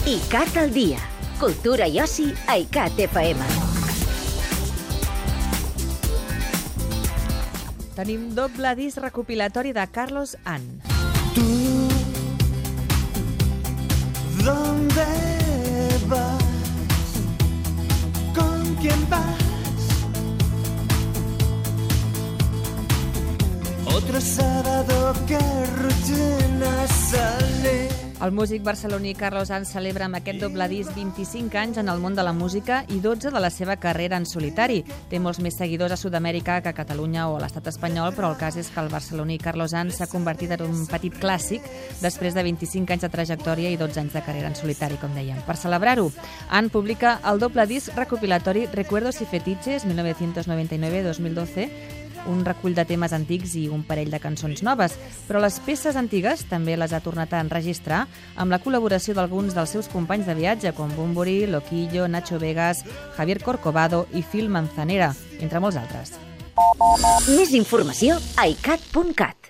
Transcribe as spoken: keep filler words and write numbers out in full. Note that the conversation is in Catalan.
ICAT al dia. Cultura i oci a ICAT F M. Tenim doble disc recopilatori de Carlos An. Tú, ¿dónde vas? ¿Con quién vas? Otro sábado que rutina sale. El músic barceloní Carlos An celebra amb aquest doble disc vint-i-cinc anys en el món de la música i dotze de la seva carrera en solitari. Té molts més seguidors a Sud-amèrica que a Catalunya o a l'estat espanyol, però el cas és que el barceloní Carlos An s'ha convertit en un petit clàssic després de vint-i-cinc anys de trajectòria i dotze anys de carrera en solitari, com dèiem. Per celebrar-ho, An publica el doble disc recopilatori Recuerdos y Fetiches mil novecientos noventa y nueve a dos mil doce, un recull de temes antics i un parell de cançons noves, però les peces antigues també les ha tornat a enregistrar amb la col·laboració d'alguns dels seus companys de viatge, com Bunbury, Loquillo, Nacho Vegas, Javier Corcovado i Phil Manzanera, entre molts altres. Més informació a icat punt cat.